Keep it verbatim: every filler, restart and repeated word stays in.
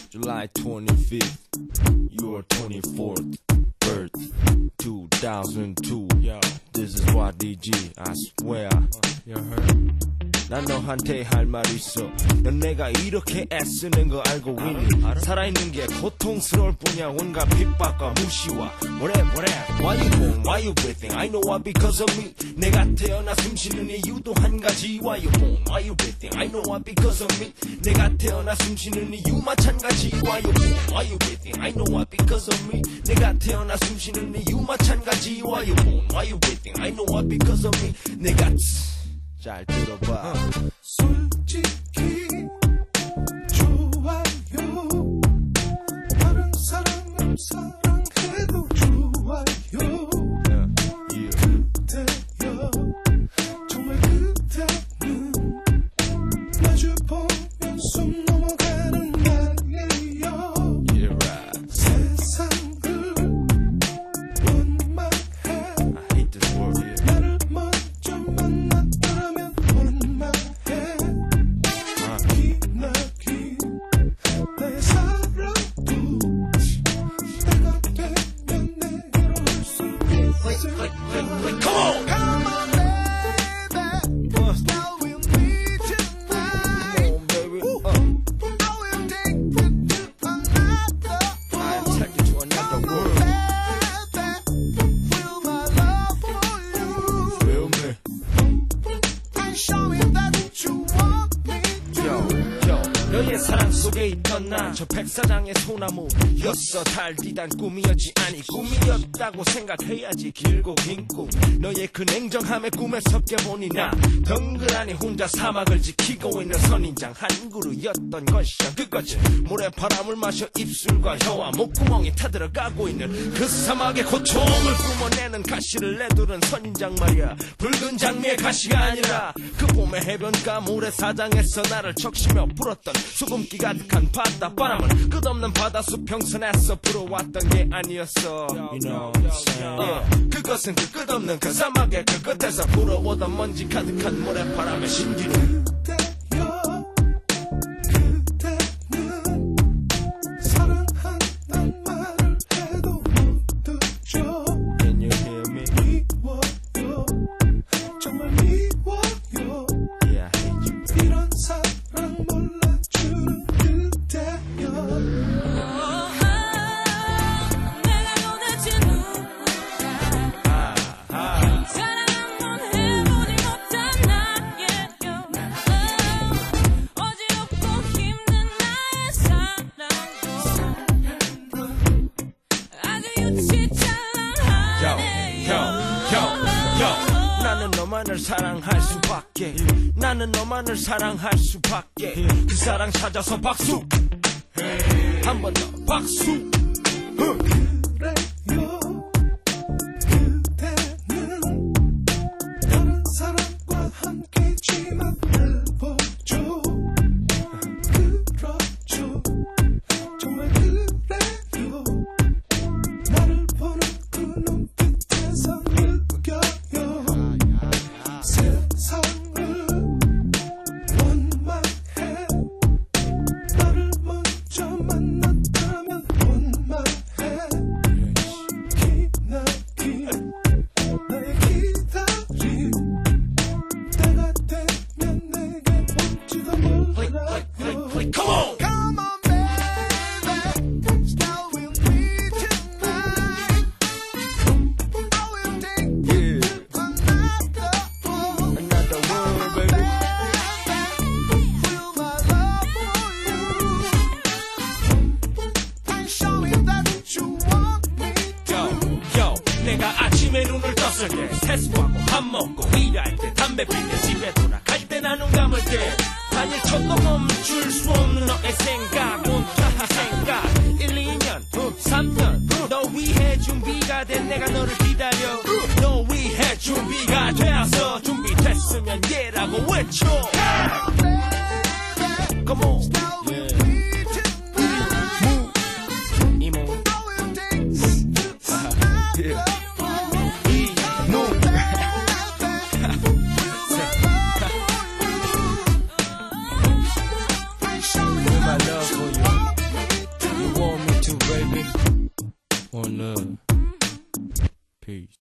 July twenty-fifth, your twenty-fourth birth, two thousand two. Yo, this is Y D G, I swear. You heard? 난 너한테 할 말 있어. 넌 내가 이렇게 애쓰는 거 알고 있니? 살아있는 게 고통스러울 뿐이야. 온갖 핍박과 무시와 whatever whatever. Why you born? Why you breathing? I know why because of me. 내가 태어나 숨쉬는 이유도 한 가지. Why you born? Why you breathing? I know why because of me. 내가 태어나 숨쉬는 이유 마찬가지. Why you born? Why you breathing? I know why because of me. 내가 태어나 숨쉬는 이유 마찬가지. Why you born? Why you breathing? I know why because of me. 내가 잘 들어봐. 솔직히 좋아요. 다른 사람을 사랑해도 좋아요. 그대여 정말 그대는 마주보면 숨 넘어가는 날이에요. Yeah, right. 세상을 원망해. I hate this word here. 나를 먼저 만났다면 원망해. 기나긴 내 사랑도 내가 되면 내게로 올 수 있을까. Come on! Come on, baby. Now we'll meet tonight. Come on, baby. Uh. I will take you to another I'll world. take you to another world. Baby, feel my love for you. Feel me? And show me that you want me to. Yo, yo, 너의 사랑 속에 있던 난 저 백사장의 소나무였어. 달디단 꿈이었지 아니 꿈이었다고 생각해야지. 길고 긴 꿈 너의 그 냉정함의 꿈에 섞여 보니 나 덩그라니 혼자 사막을 지키고 있는 선인장 한 그루였던 것이야. 그거지 모래바람을 마셔 입술과 혀와 목구멍이 타들어가고 있는 그 사막의 고통을 뿜어내는 가시를 내두른 선인장 말이야. 붉은 장미의 가시가 아니라 그 봄의 해변가 모래사장에서 나를 적시며 불었던 수금기 가득한 바닷바람은 끝없는 바다숲 평선에서 불어왔던 게 아니었어. You know what I'm saying? Yeah. 그것은 그 끝없는 그 사막의 그 끝에서 불어오던 먼지 가득한 모래바람의 신기루. 그대여 그대는 사랑한단 말을 해도 못 듣죠. Can you hear me? 미워요 정말 미워요. Yeah, I hate you. 이런 사랑 몰라주는 그대여. 나는 너만을 사랑할 수밖에. 나는 너만을 사랑할 수밖에. 그 사랑 찾아서 박수. 한 번 더 박수. 그래요 그대는 다른 사람과 함께지만 해보죠. 그렇죠 정말 그래요. 나를 보는 그 눈빛에서 느껴요. 세상을 원망해. 나를 먼저 만났다면 원망해. 기나긴 나의 기다림 때가 되면 내게 올지도 몰라요. Come on! Come on, baby. Now we'll meet tonight. I will take you Yeah, another world. another world, baby. Feel my love for you. And show me that you want me to. Yo, yo, 내가 아침에 눈을 떴을 때 세수하고 밥 먹고 일할 때 담배 필 때 집에 돌아갈 때 나눈 감을 때 단일천도 멈출 수 없는 너의 생각 온통 생각. 일, 이 년, 삼 년 너 위해 준비가 된 내가 너를 기다려. 너 위해 준비가 되어서 준비됐으면 예라고 외쳐. Come on. Now we'll Yeah. meet tonight. Move. 이모. I will take you to another Yeah. world. 이모. Show me my that love you for you. want me One love. Peace.